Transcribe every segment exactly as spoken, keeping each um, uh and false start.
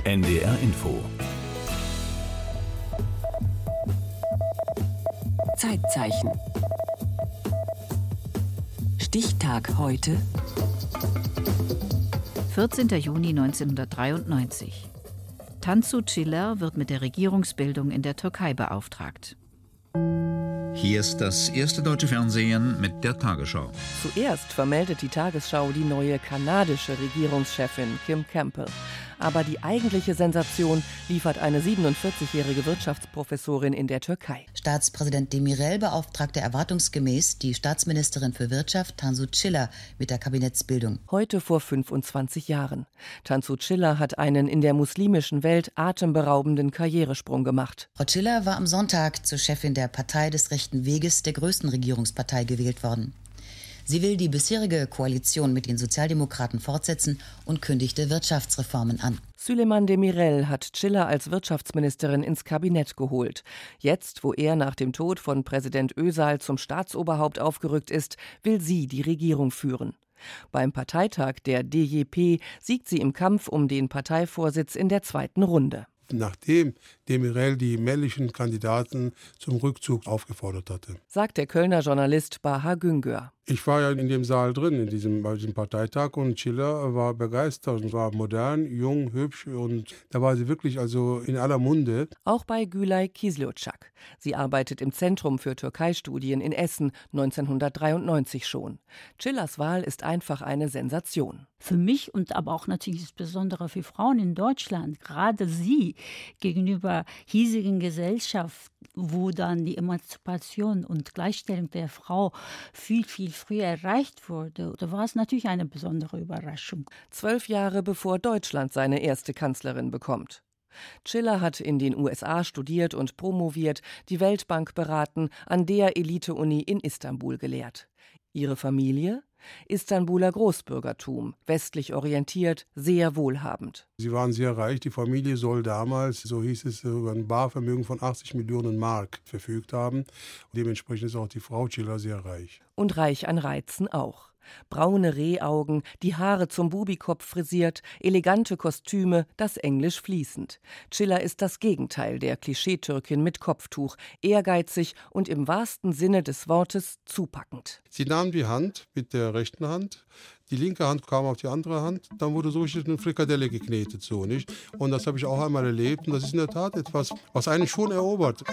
N D R Info. Zeitzeichen. Stichtag heute. vierzehnter Juni neunzehnhundertdreiundneunzig. Tansu Çiller wird mit der Regierungsbildung in der Türkei beauftragt. Hier ist das erste deutsche Fernsehen mit der Tagesschau. Zuerst vermeldet die Tagesschau die neue kanadische Regierungschefin Kim Campbell. Aber die eigentliche Sensation liefert eine siebenundvierzigjährige Wirtschaftsprofessorin in der Türkei. Staatspräsident Demirel beauftragte erwartungsgemäß die Staatsministerin für Wirtschaft Tansu Çiller mit der Kabinettsbildung. Heute vor fünfundzwanzig Jahren. Tansu Çiller hat einen in der muslimischen Welt atemberaubenden Karrieresprung gemacht. Frau Çiller war am Sonntag zur Chefin der Partei des Rechten Weges, der größten Regierungspartei, gewählt worden. Sie will die bisherige Koalition mit den Sozialdemokraten fortsetzen und kündigte Wirtschaftsreformen an. Süleyman Demirel hat Çiller als Wirtschaftsministerin ins Kabinett geholt. Jetzt, wo er nach dem Tod von Präsident Özal zum Staatsoberhaupt aufgerückt ist, will sie die Regierung führen. Beim Parteitag der D J P siegt sie im Kampf um den Parteivorsitz in der zweiten Runde. Nachdem Demirel die männlichen Kandidaten zum Rückzug aufgefordert hatte, sagt der Kölner Journalist Baha Güngör. Ich war ja in dem Saal drin, in diesem, bei diesem Parteitag, und Çiller war begeistert und war modern, jung, hübsch, und da war sie wirklich also in aller Munde. Auch bei Gülay Kizilocak. Sie arbeitet im Zentrum für Türkeistudien in Essen, neunzehnhundertdreiundneunzig schon. Çillers Wahl ist einfach eine Sensation. Für mich und aber auch natürlich insbesondere für Frauen in Deutschland, gerade sie gegenüber hiesigen Gesellschaft, wo dann die Emanzipation und Gleichstellung der Frau viel, viel früher erreicht wurde, da war es natürlich eine besondere Überraschung. Zwölf Jahre bevor Deutschland seine erste Kanzlerin bekommt. Çiller hat in den U S A studiert und promoviert, die Weltbank beraten, an der Elite-Uni in Istanbul gelehrt. Ihre Familie? Istanbuler Großbürgertum, westlich orientiert, sehr wohlhabend. Sie waren sehr reich. Die Familie soll damals, so hieß es, über ein Barvermögen von achtzig Millionen Mark verfügt haben. Dementsprechend ist auch die Frau Çiller sehr reich. Und reich an Reizen auch. Braune Rehaugen, die Haare zum Bubikopf frisiert, elegante Kostüme, das Englisch fließend. Çiller ist das Gegenteil der Klischeetürkin mit Kopftuch, ehrgeizig und im wahrsten Sinne des Wortes zupackend. Sie nahm die Hand mit der rechten Hand, die linke Hand kam auf die andere Hand, dann wurde so eine Frikadelle geknetet, so, nicht? Und das habe ich auch einmal erlebt, und das ist in der Tat etwas, was einen schon erobert.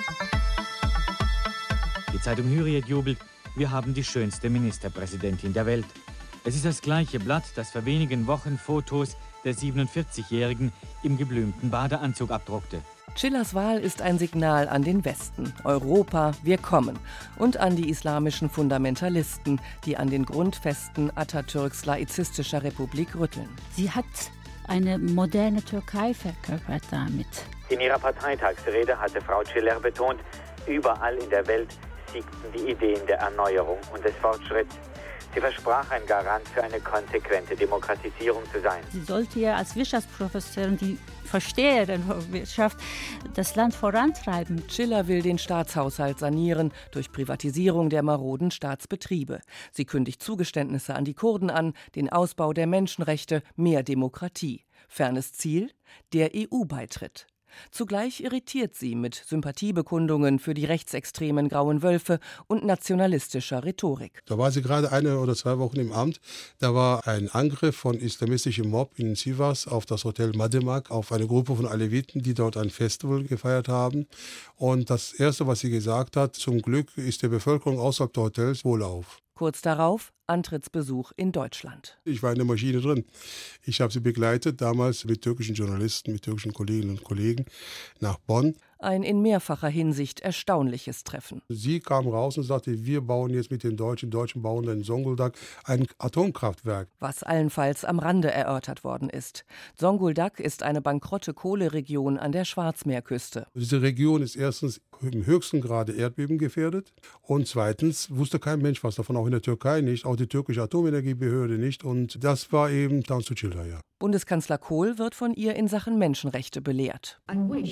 Die Zeitung Hürriyet jubelt: Wir haben die schönste Ministerpräsidentin der Welt. Es ist das gleiche Blatt, das vor wenigen Wochen Fotos der siebenundvierzigjährigen im geblümten Badeanzug abdruckte. Çillers Wahl ist ein Signal an den Westen. Europa, wir kommen. Und an die islamischen Fundamentalisten, die an den Grundfesten Atatürks laizistischer Republik rütteln. Sie hat eine moderne Türkei verkörpert damit. In ihrer Parteitagsrede hatte Frau Çiller betont, überall in der Welt siegten die Ideen der Erneuerung und des Fortschritts. Sie versprach, ein Garant für eine konsequente Demokratisierung zu sein. Sie sollte ja als Wirtschaftsprofessorin, die Versteherin von Wirtschaft, das Land vorantreiben. Çiller will den Staatshaushalt sanieren durch Privatisierung der maroden Staatsbetriebe. Sie kündigt Zugeständnisse an die Kurden an, den Ausbau der Menschenrechte, mehr Demokratie. Fernes Ziel? Der E U-Beitritt. Zugleich irritiert sie mit Sympathiebekundungen für die rechtsextremen Grauen Wölfe und nationalistischer Rhetorik. Da war sie gerade eine oder zwei Wochen im Amt. Da war ein Angriff von islamistischem Mob in Sivas auf das Hotel Mademak, auf eine Gruppe von Aleviten, die dort ein Festival gefeiert haben. Und das Erste, was sie gesagt hat: Zum Glück ist der Bevölkerung außerhalb der Hotels wohlauf. Kurz darauf Antrittsbesuch in Deutschland. Ich war in der Maschine drin. Ich habe sie begleitet, damals mit türkischen Journalisten, mit türkischen Kolleginnen und Kollegen, nach Bonn. Ein in mehrfacher Hinsicht erstaunliches Treffen. Sie kam raus und sagte, wir bauen jetzt mit den Deutschen, Deutschen bauen in Zonguldak ein Atomkraftwerk. Was allenfalls am Rande erörtert worden ist. Zonguldak ist eine bankrotte Kohleregion an der Schwarzmeerküste. Diese Region ist erstens im höchsten Grade erdbebengefährdet und zweitens wusste kein Mensch was davon, auch in der Türkei nicht, auch die türkische Atomenergiebehörde nicht, und das war eben Tansu Çiller, ja. Bundeskanzler Kohl wird von ihr in Sachen Menschenrechte belehrt. I wish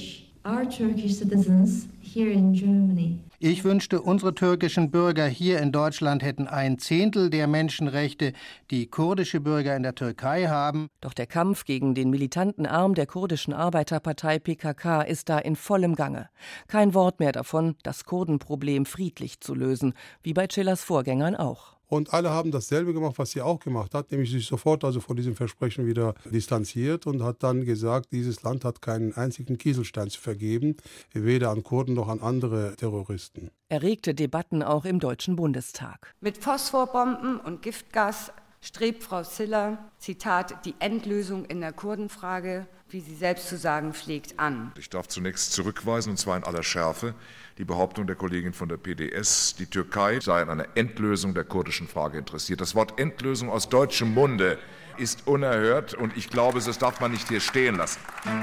our Turkish citizens here in Germany. Ich wünschte, unsere türkischen Bürger hier in Deutschland hätten ein Zehntel der Menschenrechte, die kurdische Bürger in der Türkei haben. Doch der Kampf gegen den militanten Arm der kurdischen Arbeiterpartei P K K ist da in vollem Gange. Kein Wort mehr davon, das Kurdenproblem friedlich zu lösen, wie bei Cillers Vorgängern auch. Und alle haben dasselbe gemacht, was sie auch gemacht hat, nämlich sich sofort also von diesem Versprechen wieder distanziert und hat dann gesagt, dieses Land hat keinen einzigen Kieselstein zu vergeben, weder an Kurden noch an andere Terroristen. Erregte Debatten auch im Deutschen Bundestag. Mit Phosphorbomben und Giftgas strebt Frau Ciller, Zitat, die Endlösung in der Kurdenfrage, wie sie selbst zu sagen pflegt, an. Ich darf zunächst zurückweisen, und zwar in aller Schärfe, die Behauptung der Kollegin von der P D S, die Türkei sei an einer Endlösung der kurdischen Frage interessiert. Das Wort Endlösung aus deutschem Munde ist unerhört und ich glaube, das darf man nicht hier stehen lassen.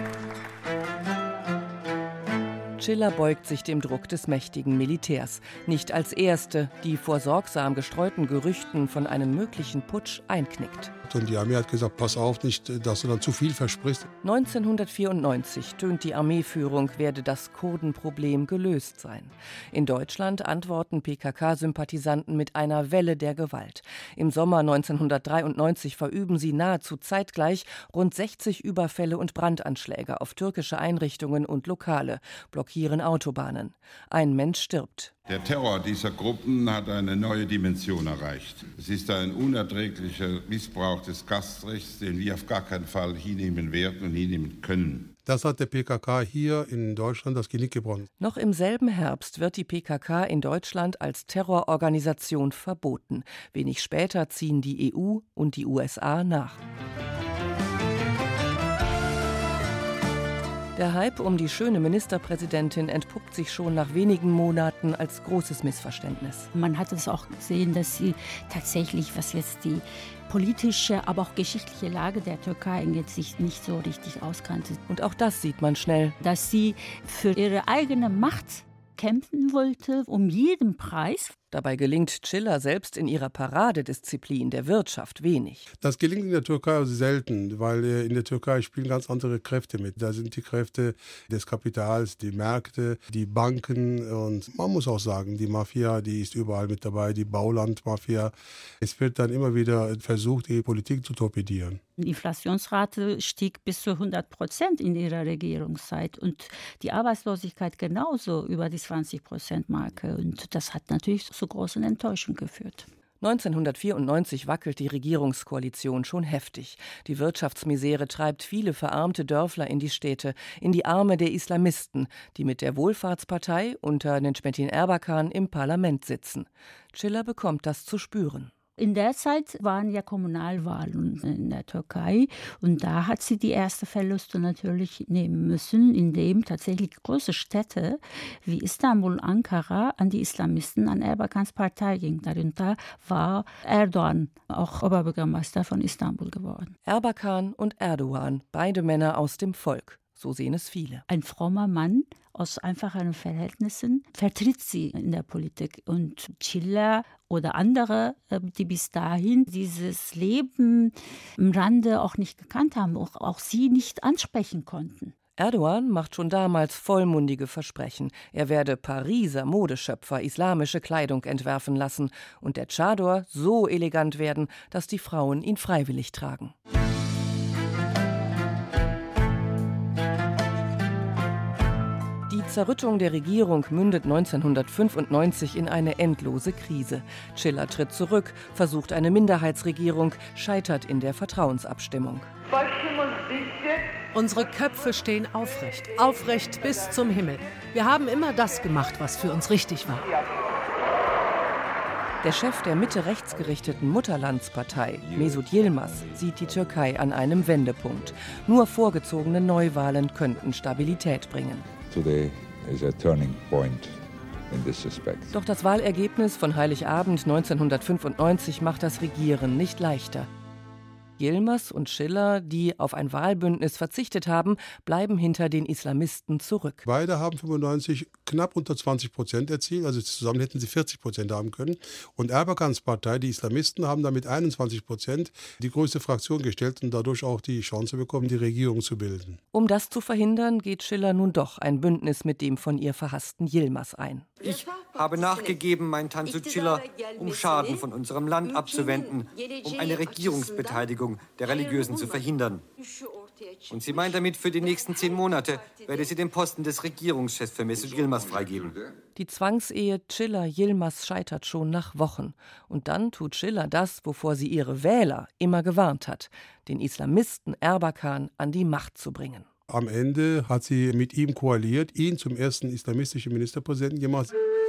Ciller beugt sich dem Druck des mächtigen Militärs. Nicht als Erste, die vor sorgsam gestreuten Gerüchten von einem möglichen Putsch einknickt. Und die Armee hat gesagt, pass auf, nicht, dass du dann zu viel versprichst. neunzehnhundertvierundneunzig tönt die Armeeführung, werde das Kurdenproblem gelöst sein. In Deutschland antworten P K K-Sympathisanten mit einer Welle der Gewalt. Im Sommer neunzehnhundertdreiundneunzig verüben sie nahezu zeitgleich rund sechzig Überfälle und Brandanschläge auf türkische Einrichtungen und Lokale, blockieren Autobahnen. Ein Mensch stirbt. Der Terror dieser Gruppen hat eine neue Dimension erreicht. Es ist ein unerträglicher Missbrauch des Gastrechts, den wir auf gar keinen Fall hinnehmen werden und hinnehmen können. Das hat der P K K hier in Deutschland das Genick gebrochen. Noch im selben Herbst wird die P K K in Deutschland als Terrororganisation verboten. Wenig später ziehen die E U und die U S A nach. Der Hype um die schöne Ministerpräsidentin entpuppt sich schon nach wenigen Monaten als großes Missverständnis. Man hat es auch gesehen, dass sie tatsächlich, was jetzt die politische, aber auch geschichtliche Lage der Türkei angeht, sich nicht so richtig auskannte. Und auch das sieht man schnell. Dass sie für ihre eigene Macht kämpfen wollte, um jeden Preis. Dabei gelingt Ciller selbst in ihrer Paradedisziplin der Wirtschaft wenig. Das gelingt in der Türkei also selten, weil in der Türkei spielen ganz andere Kräfte mit. Da sind die Kräfte des Kapitals, die Märkte, die Banken und man muss auch sagen, die Mafia, die ist überall mit dabei, die Baulandmafia. Es wird dann immer wieder versucht, die Politik zu torpedieren. Die Inflationsrate stieg bis zu hundert Prozent in ihrer Regierungszeit und die Arbeitslosigkeit genauso über die zwanzig Prozent Marke. Und das hat natürlich zu großen Enttäuschungen geführt. neunzehnhundertvierundneunzig wackelt die Regierungskoalition schon heftig. Die Wirtschaftsmisere treibt viele verarmte Dörfler in die Städte, in die Arme der Islamisten, die mit der Wohlfahrtspartei unter Necmettin Erbakan im Parlament sitzen. Ciller bekommt das zu spüren. In der Zeit waren ja Kommunalwahlen in der Türkei und da hat sie die ersten Verluste natürlich nehmen müssen, indem tatsächlich große Städte wie Istanbul, Ankara an die Islamisten, an Erbakans Partei ging. Darunter war Erdoğan, auch Oberbürgermeister von Istanbul geworden. Erbakan und Erdoğan, beide Männer aus dem Volk. So sehen es viele. Ein frommer Mann aus einfachen Verhältnissen vertritt sie in der Politik. Und Ciller oder andere, die bis dahin dieses Leben am Rande auch nicht gekannt haben, auch, auch sie nicht ansprechen konnten. Erdoğan macht schon damals vollmundige Versprechen. Er werde Pariser Modeschöpfer islamische Kleidung entwerfen lassen und der Chador so elegant werden, dass die Frauen ihn freiwillig tragen. Die Zerrüttung der Regierung mündet neunzehnhundertfünfundneunzig in eine endlose Krise. Ciller tritt zurück, versucht eine Minderheitsregierung, scheitert in der Vertrauensabstimmung. Unsere Köpfe stehen aufrecht, aufrecht bis zum Himmel. Wir haben immer das gemacht, was für uns richtig war. Der Chef der mitte-rechtsgerichteten Mutterlandspartei, Mesut Yilmaz, sieht die Türkei an einem Wendepunkt. Nur vorgezogene Neuwahlen könnten Stabilität bringen. Today is a turning point in this respect. Doch das Wahlergebnis von Heiligabend neunzehnhundertfünfundneunzig macht das Regieren nicht leichter. Yilmaz und Schiller, die auf ein Wahlbündnis verzichtet haben, bleiben hinter den Islamisten zurück. Beide haben fünfundneunzig knapp unter zwanzig Prozent erzielt, also zusammen hätten sie vierzig Prozent haben können. Und Erbakans Partei, die Islamisten, haben damit einundzwanzig Prozent die größte Fraktion gestellt und dadurch auch die Chance bekommen, die Regierung zu bilden. Um das zu verhindern, geht Schiller nun doch ein Bündnis mit dem von ihr verhassten Yilmaz ein. Ich habe nachgegeben, mein Tansu Çiller, um Schaden von unserem Land abzuwenden, um eine Regierungsbeteiligung der Religiösen zu verhindern. Und sie meint damit, für die nächsten zehn Monate werde sie den Posten des Regierungschefs für Mesut Yilmaz freigeben. Die Zwangsehe Çiller-Yilmaz scheitert schon nach Wochen. Und dann tut Schiller das, wovor sie ihre Wähler immer gewarnt hat, den Islamisten Erbakan an die Macht zu bringen. Am Ende hat sie mit ihm koaliert, ihn zum ersten islamistischen Ministerpräsidenten gemacht.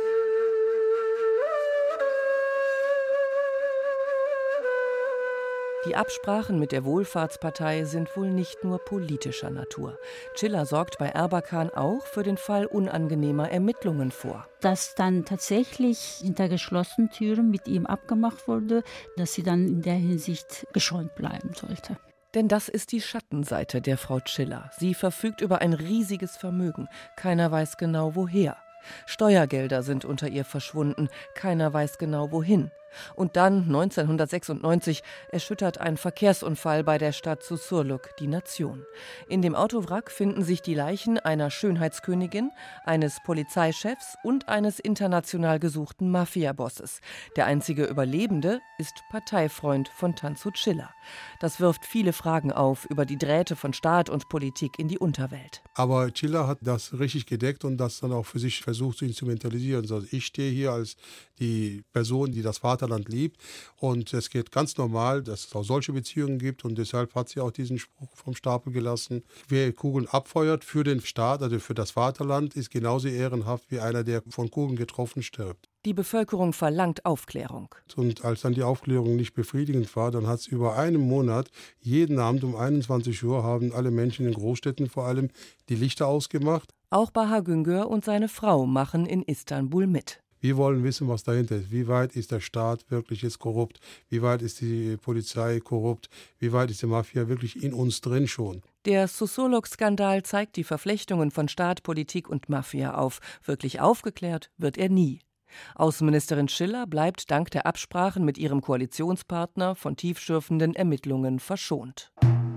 Die Absprachen mit der Wohlfahrtspartei sind wohl nicht nur politischer Natur. Çiller sorgt bei Erbakan auch für den Fall unangenehmer Ermittlungen vor. Dass dann tatsächlich hinter geschlossenen Türen mit ihm abgemacht wurde, dass sie dann in der Hinsicht geschont bleiben sollte. Denn das ist die Schattenseite der Frau Çiller. Sie verfügt über ein riesiges Vermögen. Keiner weiß genau woher. Steuergelder sind unter ihr verschwunden. Keiner weiß genau wohin. Und dann, neunzehnhundertsechsundneunzig, erschüttert ein Verkehrsunfall bei der Stadt Susurluk die Nation. In dem Autowrack finden sich die Leichen einer Schönheitskönigin, eines Polizeichefs und eines international gesuchten Mafia-Bosses. Der einzige Überlebende ist Parteifreund von Tansu Çiller. Das wirft viele Fragen auf über die Drähte von Staat und Politik in die Unterwelt. Aber Çiller hat das richtig gedeckt und das dann auch für sich versucht zu instrumentalisieren. Also ich stehe hier als die Person, die das Vaterland liebt, und es geht ganz normal, dass es auch solche Beziehungen gibt, und deshalb hat sie auch diesen Spruch vom Stapel gelassen: Wer Kugeln abfeuert für den Staat, also für das Vaterland, ist genauso ehrenhaft wie einer, der von Kugeln getroffen stirbt. Die Bevölkerung verlangt Aufklärung. Und als dann die Aufklärung nicht befriedigend war, dann hat es über einen Monat, jeden Abend um einundzwanzig Uhr, haben alle Menschen in Großstädten vor allem die Lichter ausgemacht. Auch Baha Güngör und seine Frau machen in Istanbul mit. Wir wollen wissen, was dahinter ist. Wie weit ist der Staat wirklich jetzt korrupt? Wie weit ist die Polizei korrupt? Wie weit ist die Mafia wirklich in uns drin schon? Der Susurluk-Skandal zeigt die Verflechtungen von Staat, Politik und Mafia auf. Wirklich aufgeklärt wird er nie. Außenministerin Schiller bleibt dank der Absprachen mit ihrem Koalitionspartner von tiefschürfenden Ermittlungen verschont.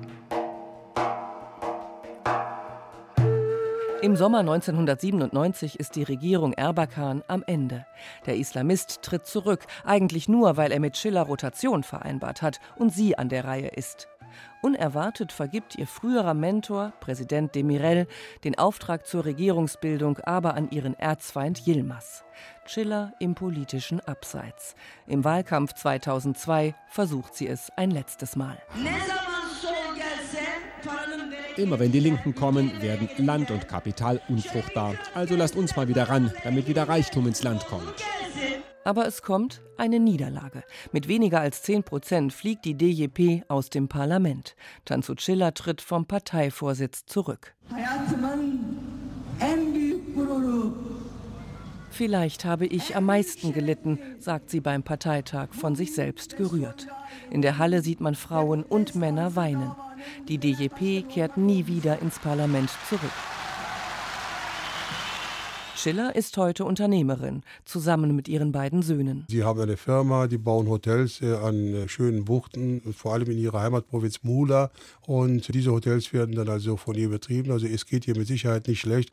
Im Sommer neunzehnhundertsiebenundneunzig ist die Regierung Erbakan am Ende. Der Islamist tritt zurück, eigentlich nur, weil er mit Schiller Rotation vereinbart hat und sie an der Reihe ist. Unerwartet vergibt ihr früherer Mentor, Präsident Demirel, den Auftrag zur Regierungsbildung aber an ihren Erzfeind Yilmaz. Çiller im politischen Abseits. Im Wahlkampf zweitausendzwei versucht sie es ein letztes Mal. Immer wenn die Linken kommen, werden Land und Kapital unfruchtbar. Also lasst uns mal wieder ran, damit wieder Reichtum ins Land kommt. Aber es kommt eine Niederlage. Mit weniger als zehn Prozent fliegt die D J P aus dem Parlament. Tansu Çiller tritt vom Parteivorsitz zurück. Vielleicht habe ich am meisten gelitten, sagt sie beim Parteitag von sich selbst gerührt. In der Halle sieht man Frauen und Männer weinen. Die D J P kehrt nie wieder ins Parlament zurück. Çiller ist heute Unternehmerin, zusammen mit ihren beiden Söhnen. Sie haben eine Firma, die bauen Hotels äh, an äh, schönen Buchten, vor allem in ihrer Heimatprovinz Muğla. Und diese Hotels werden dann also von ihr betrieben. Also es geht ihr mit Sicherheit nicht schlecht.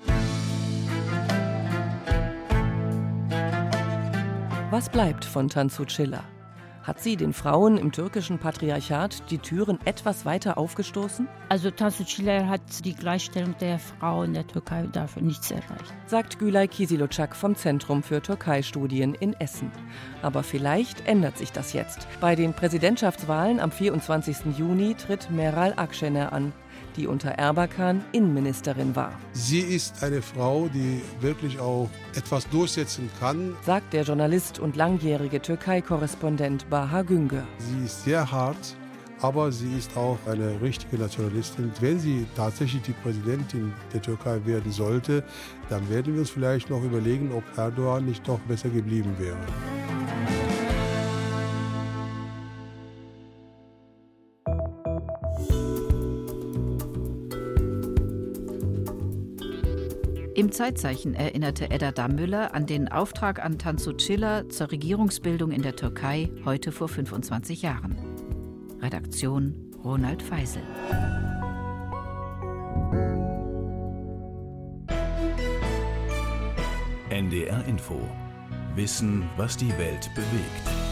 Was bleibt von Tansu Çiller? Hat sie den Frauen im türkischen Patriarchat die Türen etwas weiter aufgestoßen? Also Tansu Çiller hat die Gleichstellung der Frau in der Türkei dafür nichts erreicht. Sagt Gülay Kizilocak vom Zentrum für Türkei-Studien in Essen. Aber vielleicht ändert sich das jetzt. Bei den Präsidentschaftswahlen am vierundzwanzigsten Juni tritt Meral Akşener an, die unter Erbakan Innenministerin war. Sie ist eine Frau, die wirklich auch etwas durchsetzen kann, sagt der Journalist und langjährige Türkei-Korrespondent Baha Güngör. Sie ist sehr hart, aber sie ist auch eine richtige Nationalistin. Wenn sie tatsächlich die Präsidentin der Türkei werden sollte, dann werden wir uns vielleicht noch überlegen, ob Erdogan nicht doch besser geblieben wäre. Im Zeitzeichen erinnerte Edda Dammüller an den Auftrag an Tansu Çiller zur Regierungsbildung in der Türkei heute vor fünfundzwanzig Jahren. Redaktion Ronald Feisel. N D R Info. Wissen, was die Welt bewegt.